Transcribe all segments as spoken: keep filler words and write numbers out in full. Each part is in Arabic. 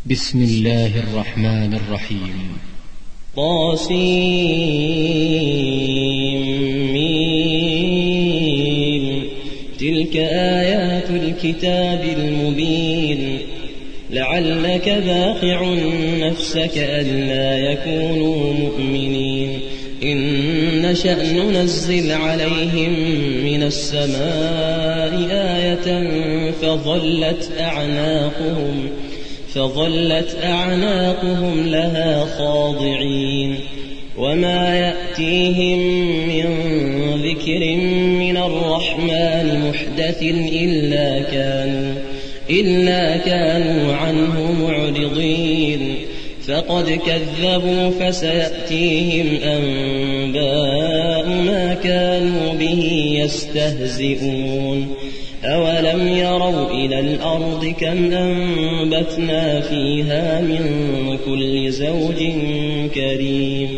بسم الله الرحمن الرحيم. طاسيم. تلك آيات الكتاب المبين. لعلك باخع نفسك ألا يكونوا مؤمنين. إن نشأ ننزل عليهم من السماء آية فظلت أعناقهم فظلت أعناقهم لها خاضعين. وما يأتيهم من ذكر من الرحمن محدث إلا كانوا إلا كانوا عنه معرضين. فقد كذبوا فسيأتيهم أنباء ما كانوا به يستهزئون. أولم يروا إلى الأرض كم أنبتنا فيها من كل زوج كريم.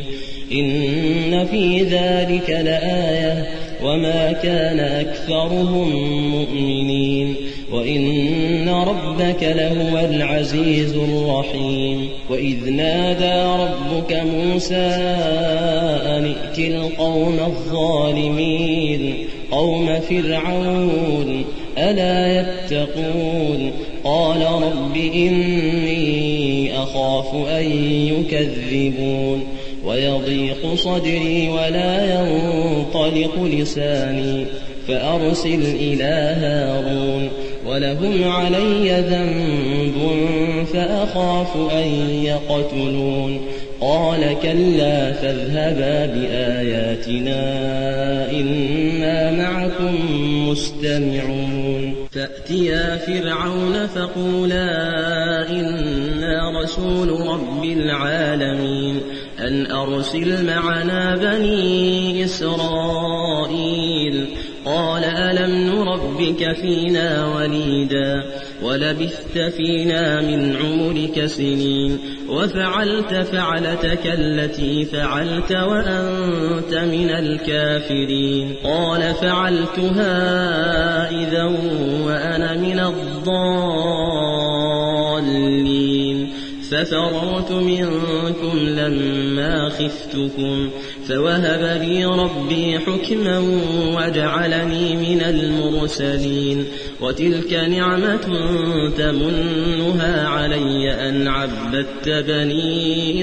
إن في ذلك لآية وما كان أكثرهم مؤمنين وإن ربك لهو العزيز الرحيم. وإذ نادى ربك موسى أن ائت القوم الظالمين قوم فرعون ألا يتقون. قال رب إني أخاف أن يكذبون ويضيق صدري ولا ينطلق لساني فأرسل إلى هارون ولهم علي ذنب فأخاف أن يقتلون. قال كلا فاذهبا بآياتنا إنا معكم مستمعون. فأتيا فرعون فقولا إنا رسول رب العالمين أن أرسل معنا بني إسرائيل. قال ألم نربك فينا وليدا ولبثت فينا من عمرك سنين وفعلت فعلتك التي فعلت وأنت من الكافرين. قال فعلتها إذا وأنا من الضالين ففررت منكم لما خفتكم فوهب لي ربي حكما وجعلني من المرسلين. وتلك نعمة تمنها علي أن عبدت بني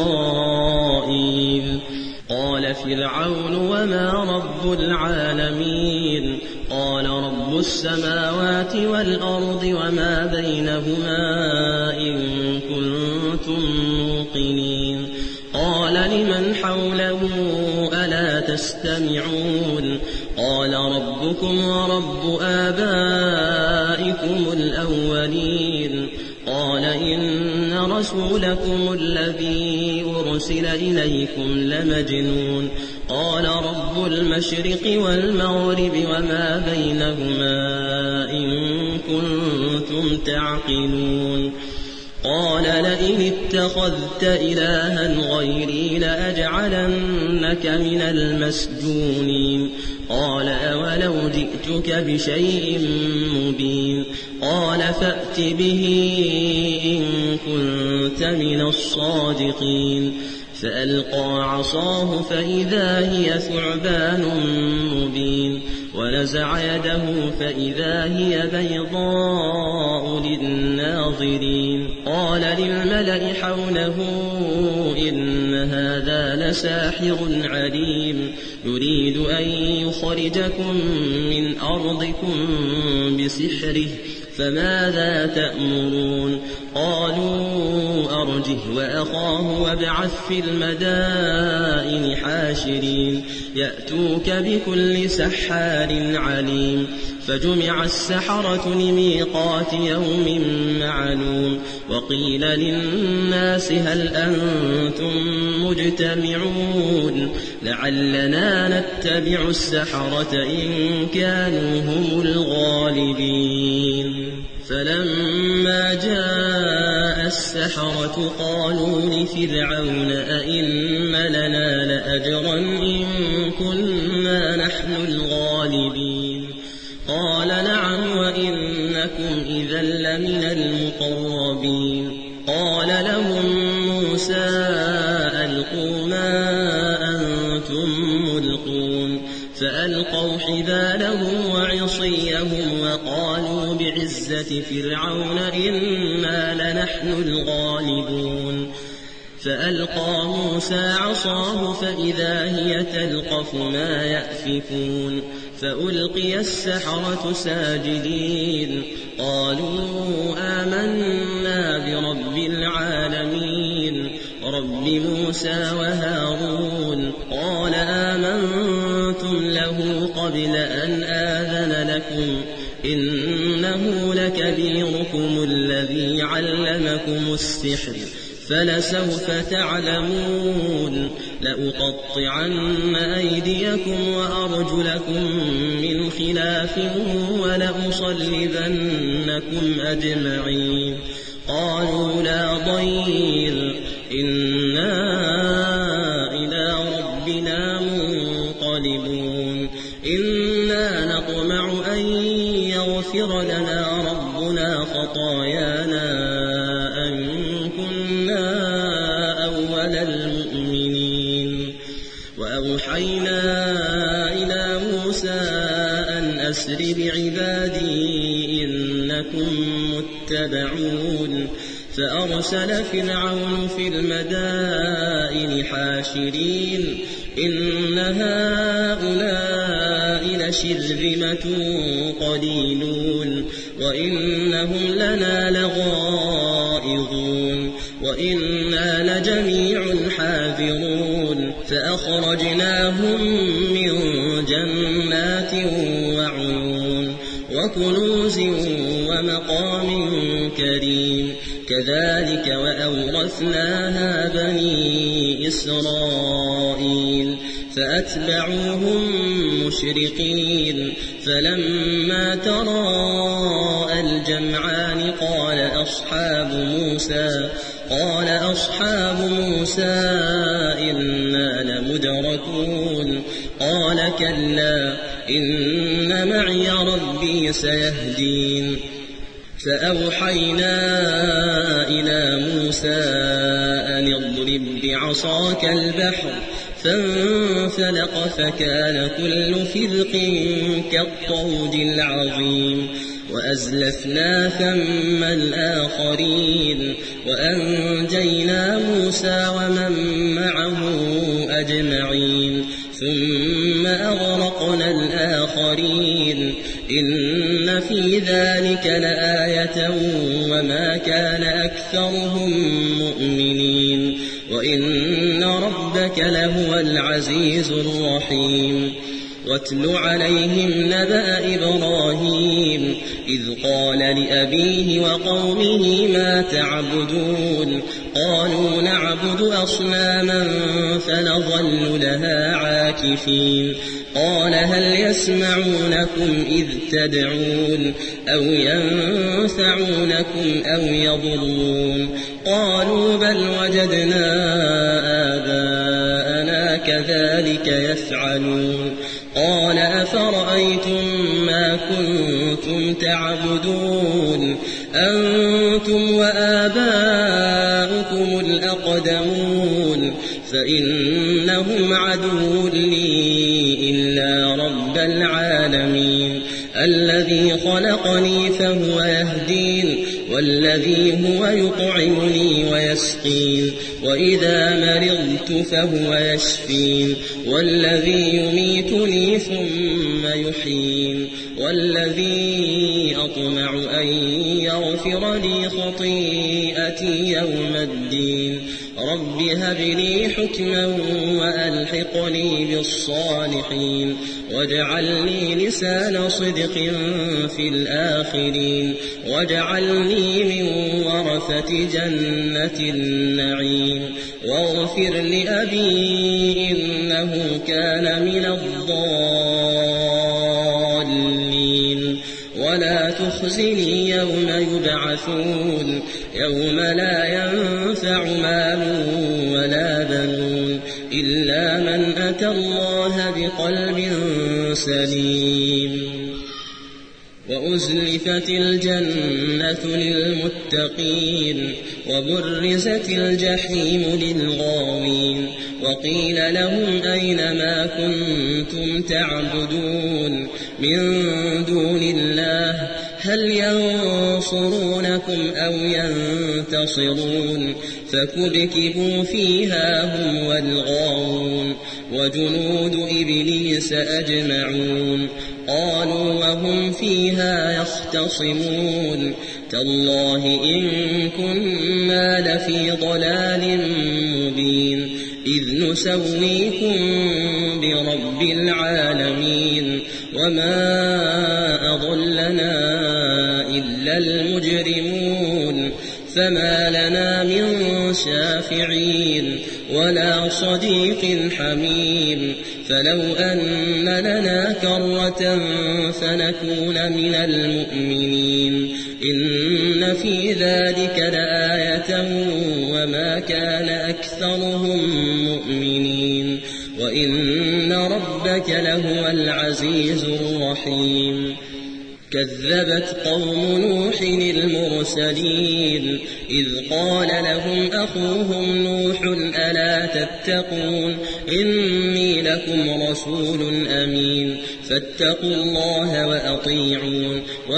إسرائيل. قال فرعون وما رب العالمين. قال رب السماوات والأرض وما بينهما إن كنتم موقنين. قال لمن حوله ألا تستمعون. قال ربكم ورب آبائكم الأولين. قال إن رسولكم الذي أرسل إليكم لمجنون. قال رب المشرق والمغرب وما بينهما إن كنتم تعقلون. قال لئن اتخذت إلها غيري لأجعلنك من المسجونين. قال أولو جئتك بشيء مبين. قال فأت به إن كنت من الصادقين. فألقى عصاه فإذا هي ثعبان مبين ونزع يده فإذا هي بيضاء للناظرين. قال للملأ حوله إن هذا لساحر عليم يريد أن يخرجكم من أرضكم بسحره فماذا تأمرون. قالوا أرجه وأخاه وابعث في المدائن حاشرين يأتوك بكل سحار عليم. فجمع السحرة لميقات يوم معلوم. وقيل للناس هل أنتم مجتمعون لعلنا نتبع السحرة إن كانوا هم الغالبين. فلما جاء السحرة قالوا لفرعون أئن لنا لأجرا إن كنا نحن الغالبين. قال نعم وإنكم إذا لمن المقربين. قال لهم موسى ألقوا ما أنتم ملقون فألقوا حبالهم وعصيهم وقالوا بعزة فرعون إنا لنحن الغالبون فألقى موسى عصاه فإذا هي تلقف ما يأفكون فألقي السحرة ساجدين قالوا آمنا برب العالمين رب موسى وهارون قال آمنتم له قبل أن آذن لكم إنه لكبيركم الذي علمكم السحر فلسوف تعلمون لأقطعن أيديكم وأرجلكم من خلاف ولأصلبنكم أجمعين قالوا لا ضير إنا إلى ربنا منقلبون إنا نطمع أن يغفر لنا ربنا خطايانا أن كنا أول المؤمنين وأوحينا إلى موسى أن أسر بعبادي إنكم متبعون فأرسل فرعون في المدائن حاشرين إن هؤلاء لشرذمة قليلون وإنهم لنا لغائظون وإنا لجميع حاذرون فأخرجناهم من جنات وعيون وكنوز ومقام كريم كذلك وأورثناها بني إسرائيل فأتبعوهم مشرقين فلما تراءى الجمعان قال أصحاب موسى قال أصحاب موسى إنا لمدركون قال كلا إن معي ربي سيهدين فأوحينا إلى موسى أن اضرب بعصاك البحر فانفلق فكان كل فرق كالطود العظيم وأزلفنا ثم الآخرين وأنجينا موسى ومن معه أجمعين ثم أغرقنا الآخرين إن في ذلك لآية وما كان أكثرهم مؤمنين وإن ربك لهو العزيز الرحيم واتل عليهم نبأ إبراهيم إذ قال لأبيه وقومه ما تعبدون قالوا نعبد أصناما فنظل لها عاكفين قال هل يسمعونكم إذ تدعون أو ينفعونكم أو يضرون قالوا بل وجدنا آباءنا كذلك يفعلون قال أفرأيتم ما كنتم تعبدون أنتم وآباؤكم الأقدمون فإنهم عدو لي إلا رب العالمين الذي خلقني فهو يهدين والذي هو يطعمني ويسقين وإذا مرضت فهو يشفين والذي يميتني ثم يحيين والذي أطمع أن يغفر لي خطيئتي يوم الدين رب هب لي حكما وألحقني بالصالحين واجعلني لسان صدق في الآخرين واجعلني من ورثة جنة النعيم واغفر لأبي إنه كان من الضالين ولا تخزني يوم يبعثون يوم لا ينفع مال ولا بنون إلا من أتى الله بقلب سليم وأزلفت الجنة للمتقين وبرزت الجحيم للغاوين وقيل لهم أين ما كنتم تعبدون من دون الله هل ينصرونكم أو ينتصرون فكبكبوا فيها هم والغاوون وجنود إبليس أجمعون قالوا وهم فيها يختصمون تالله إن كنا لفي ضلال مبين إذ نسويكم برب العالمين وما أضلنا إلا المجرمون فما لنا من شافعين ولا صديق حميم فلو أن لنا كرة فنكون من المؤمنين إن في ذلك لآية وما كان أكثرهم مؤمنين وإن ربك لهو العزيز الرحيم كذبت قوم نوح المرسلين إذ قال لهم أخوهم نوح ألا تتقون إني لكم رسول أمين فاتقوا الله وأطيعون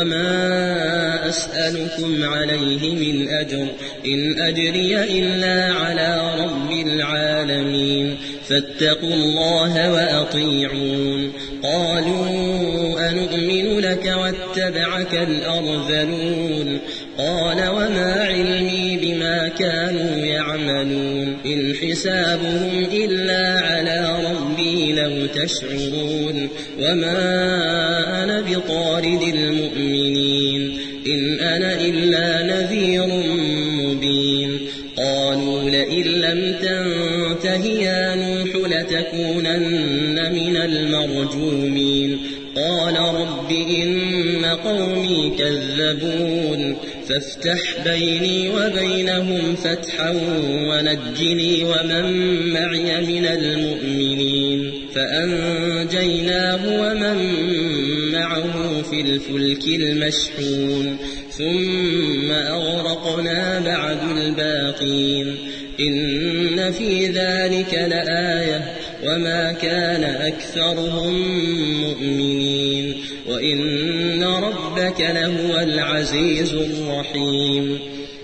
وما أسألكم عليه من أجر إن أجري إلا على رب العالمين فاتقوا الله وأطيعون قالوا أنؤمن لك واتبعك الأرذلون قال وما علمي بما كانوا يعملون إن حسابهم إلا على ربي لو تشعرون وما أنا بطارد المؤمنين إن أنا إلا نذير مبين قالوا لئن لم تنته يا نوح لتكونن من المرجومين قال رب إن قومي كذبون فافتح بيني وبينهم فتحا ونجني ومن معي من المؤمنين فأنجيناه ومن معه في الفلك المشحون ثم أغرقنا بعد الباقين إن في ذلك لآية وما كان أكثرهم مؤمنين وإن ربك لهو العزيز الرحيم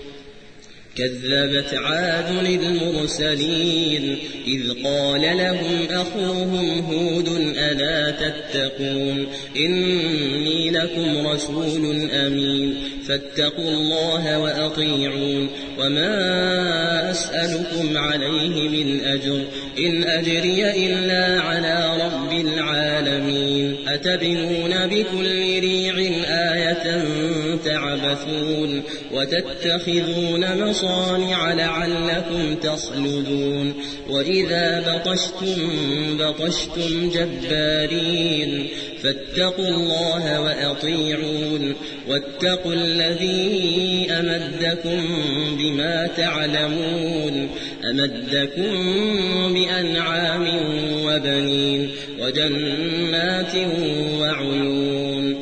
كذبت عاد المرسلين إذ قال لهم أخوهم هود ألا تتقون إني لكم رسول أمين فاتقوا الله وأطيعون وما أسألكم عليه من أجر إن أجري إلا على رب العالمين أتبنون بكل ريع آية تعبثون وتتخذون مصانع لعلكم تصلدون وإذا بطشتم بطشتم جبارين فاتقوا الله وأطيعون واتقوا الذي أمدكم بما تعلمون أمدكم بأنعام وبنين وجنات وعيون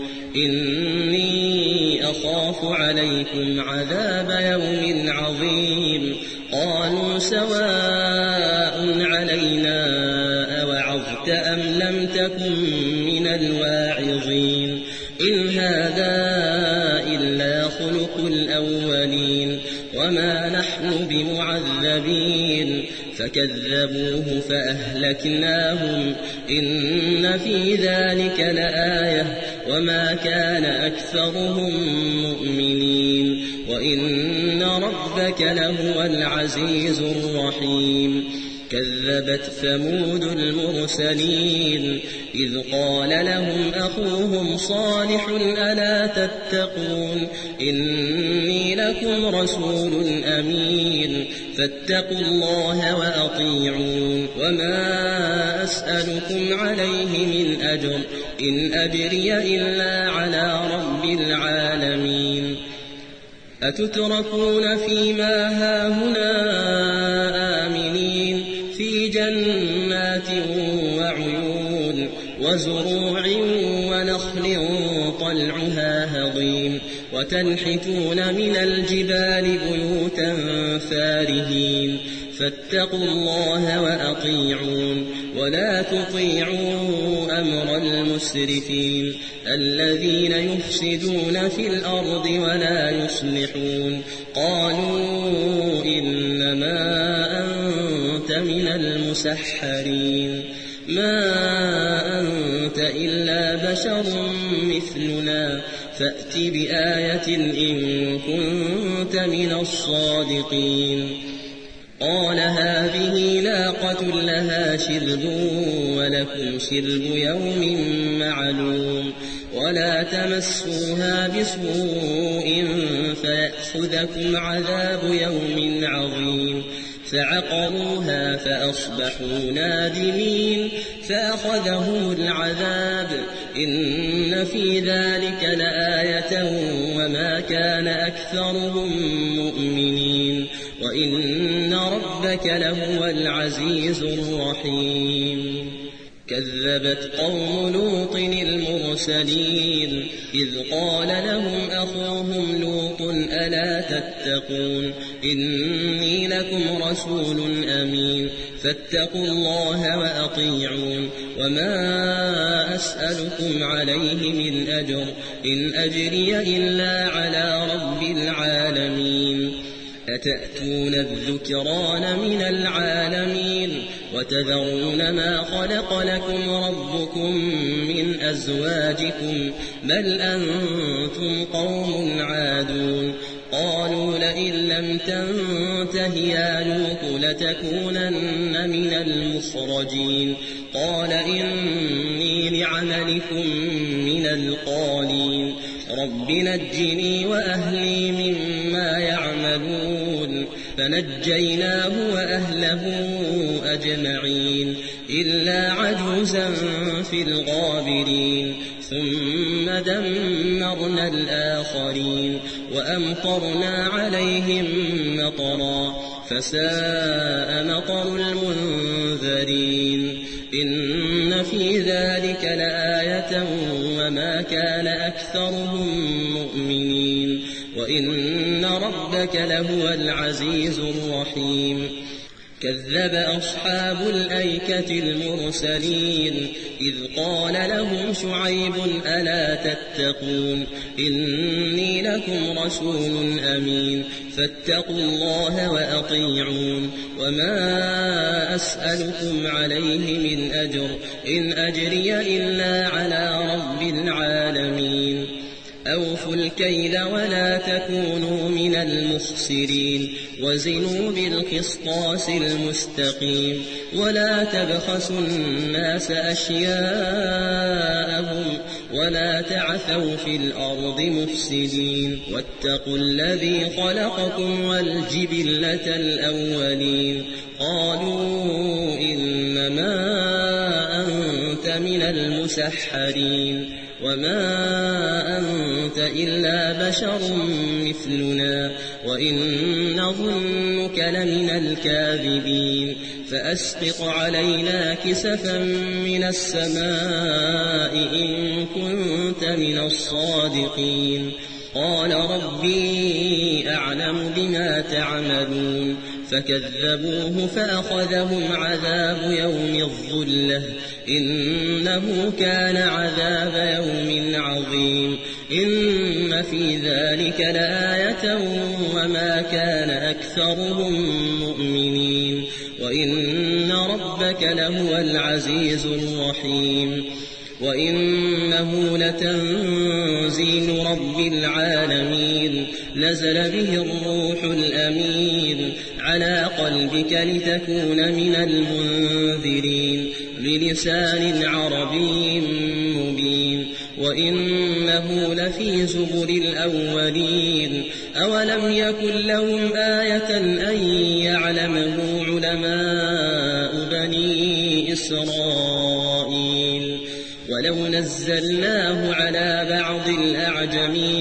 إني أخاف عليكم عذاب يوم عظيم قالوا سواء علينا أوعظت أم لم تكن من الواعظين إن هذا إلا خلق الأولين وما نحن بمعذبين فكذبوه فأهلكناهم إن في ذلك لآية وما كان أكثرهم مؤمنين وإن ربك لهو العزيز الرحيم كذبت ثمود المرسلين إذ قال لهم أخوهم صالح ألا تتقون إني لكم رسول أمين فاتقوا الله وأطيعون وما أسألكم عليه من أجر إن أجري إلا على رب العالمين أتتركون فيما هاهنا آمنين في جنات وعيون وزروع ونخل طلعها وتنحتون من الجبال بيوتا فارهين فاتقوا الله وأطيعون ولا تطيعوا أمر المسرفين الذين يفسدون في الأرض ولا يصلحون قالوا إنما أنت من المسحرين ما أنت إلا بشر مثلنا فأت بآية إن كنت من الصادقين قال هذه ناقة لها شرب ولكم شرب يوم معلوم ولا تمسوها بسوء فيأخذكم عذاب يوم عظيم فعقروها فأصبحوا نادمين فأخذهم العذاب إن في ذلك لآية وما كان أكثرهم مؤمنين وإن ربك لهو العزيز الرحيم كذبت قوم لوط المرسلين إذ قال لهم أخوهم لوط ألا تتقون إني لكم رسول أمين فاتقوا الله وأطيعون وما أسألكم عليه من أجر إن أجري إلا على رب العالمين أتأتون الذكران من العالمين وتذرون ما خلق لكم ربكم من أزواجكم بل أنتم قوم عادون قالوا لئن لم تنته يا لوط لتكونن من المخرجين قال إني لعملكم من القالين رب نجني وأهلي مما يعملون فنجيناه وأهله أجمعين إلا عجوزا في الغابرين ثم دمرنا الآخرين وأمطرنا عليهم مطرا فساء مطر المنذرين إن في ذلك لآية وما كان أكثرهم مؤمنين وإن ربك لهو العزيز الرحيم كذب أصحاب الأيكة المرسلين إذ قال لهم شعيب ألا تتقون إني لكم رسول أمين فاتقوا الله وأطيعون وما أسألكم عليه من أجر إن أجري إلا على رب العالمين أوفوا الكيل ولا تكونوا من المخسرين وزنوا بالقسطاس المستقيم ولا تبخسوا الناس أشياءهم ولا تعثوا في الأرض مفسدين واتقوا الذي خلقكم والجبلة الأولين قالوا إنما أنت من المسحرين وما أنت إلا بشر مثلنا وإن نظنك لمن الكاذبين فأسقط علينا كسفا من السماء إن كنت من الصادقين قال ربي أعلم بما تعملون فكذبوه فأخذهم عذاب يوم الظلة إنه كان عذاب يوم عظيم إن في ذلك لآية وما كان أكثرهم مؤمنين وإن ربك لهو العزيز الرحيم وإنه لتنزيل رب العالمين نزل به الروح الأمين على قلبك لتكون من المنذرين بلسان عربي مبين وإنه لفي زبر الأولين أولم يكن لهم آية أن يعلمه علماء بني إسرائيل ولو نزلناه على بعض الأعجمين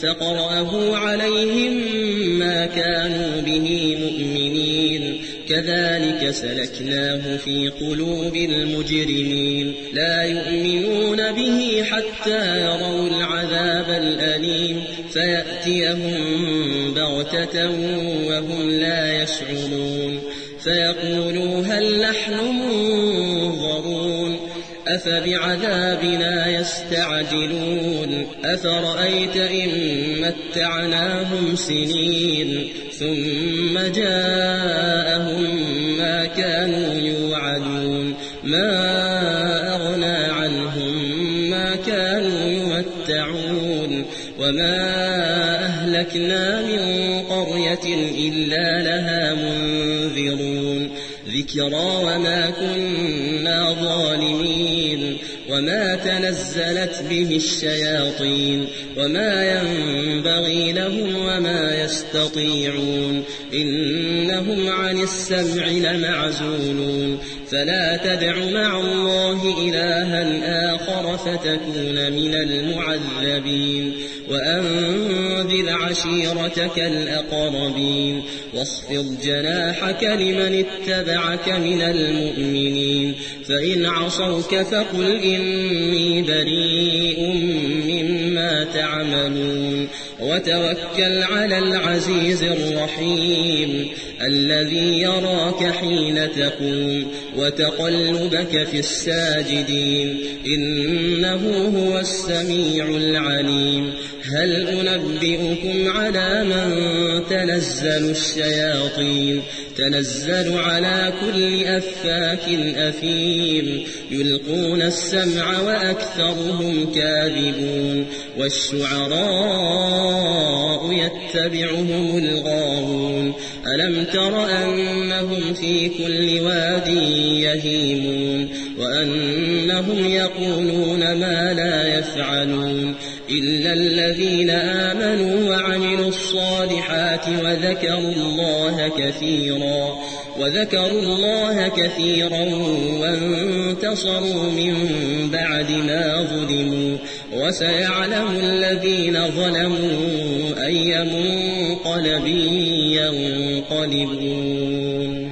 فقرأه عليهم ما كانوا به مؤمنين كذلك سلكناه في قلوب المجرمين لا يؤمنون به حتى يروا العذاب الأليم فيأتيهم بغتة وهم لا يشعرون فيقولوا هل نحن منظرون أفبعذابنا يستعجلون أفرأيت إن متعناهم سنين ثم جاءهم ما كانوا يوعدون ما أغنى عنهم ما كانوا يمتعون وما أهلكنا من قرية إلا لها منذرون ذكرى وما كنا ظالمين وما تنزلت به الشياطين وما ينبغي لهم وما يستطيعون إنهم عن السمع لمعزولون فلا تدع مع الله إلها آخر فتكون من المعذبين وأنذر عشيرتك الأقربين واخفض جناحك لمن اتبعك من المؤمنين فإن عصوك فقل إني بريء مما تعملون وتوكل على العزيز الرحيم الذي يراك حين تقوم وتقلبك في الساجدين إنه هو السميع العليم هل أنبئكم على من تنزل الشياطين تنزل على كل أفاك أثيم يلقون السمع وأكثرهم كاذبون والشعراء يتبعهم الغاوون ألم تر أنهم في كل واد يهيمون وأنهم يقولون ما لا يفعلون إلا الذين آمنوا وعملوا الصالحات وذكروا الله كثيرا وذكروا الله كثيرا وانتصروا من بعد ما ظلموا وسيعلم الذين ظلموا أي منقلب ينقلبون.